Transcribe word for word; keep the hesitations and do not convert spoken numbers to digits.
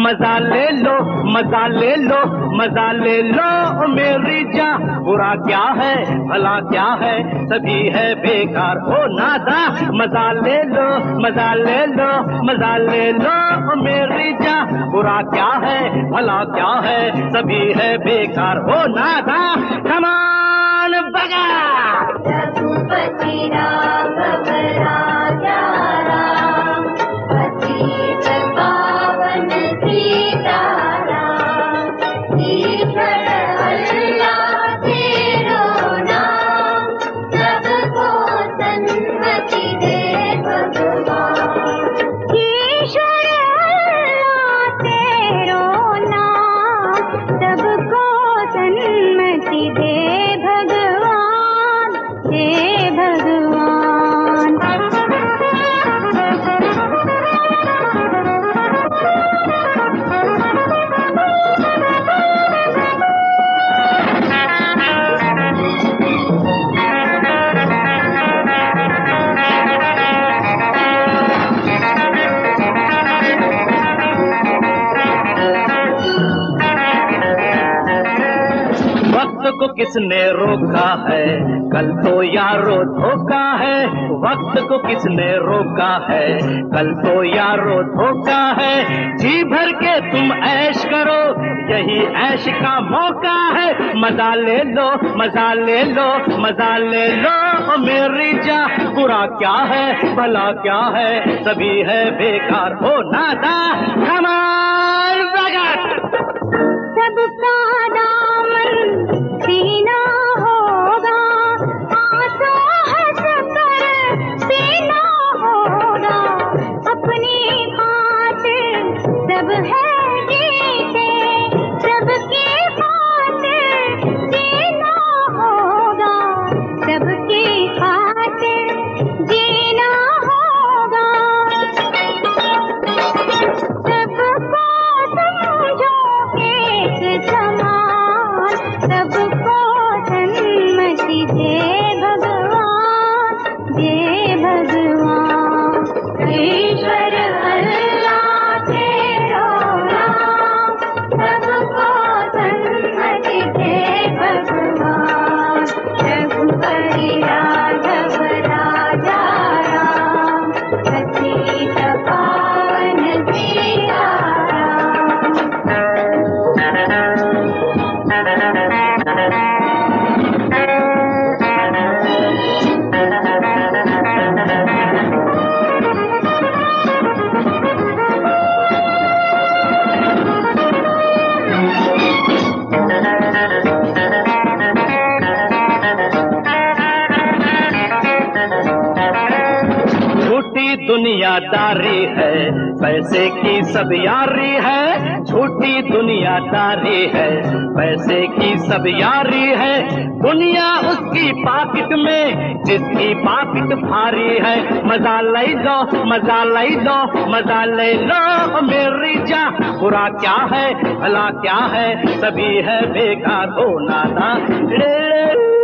मजा ले लो मजा ले लो मजा ले लो मेरी जान। बुरा क्या है भला क्या है सभी है बेकार हो नादा। मजा ले लो मजा ले लो मजा ले लो मेरी जान। बुरा क्या है भला क्या है सभी है बेकार हो नादा। कमान बगा रघुपति राम राजा राम पतित पावन सीता राम। ईश्वर अल्लाह तेरो नाम सबको सन्मति दे भगवान। ईश्वर अल्लाह तेरो नाम सबको सन्मति दे भगवान दे भगवान। वक्त को किसने रोका है कल तो यारो धोखा है। वक्त को किसने रोका है कल तो यारो धोखा है। जी भर के तुम ऐश करो यही ऐश का मौका है। मजा ले लो मजा ले लो मजा ले लो मेरी जान। बुरा क्या है भला क्या है सभी है बेकार हो नादा। कमाल बगत सबका दामन सीना होगा आंसू हंस कर पीना होगा। अपनी खातिर सब है जीते सबकी खातिर जीना होगा। सबकी खातिर जीना होगा। सबको समझो एक समान सबको सन्मति दे भगवान दे भगवान। ईश्वर अल्लाह तेरो नाम सबको सन्मति दे भगवान। रघुपति राघव राजा राम पतित पावन सीता दुनियादारी है पैसे की सब यारी है। झूठी दुनियादारी है पैसे की सब यारी है। दुनिया उसकी पाकिट में जिसकी पाकिट भारी है। मजा ले लो मजा ले लो मजा ले लो मेरी जान। बुरा क्या है भला क्या है सभी है बेकार हो नादा।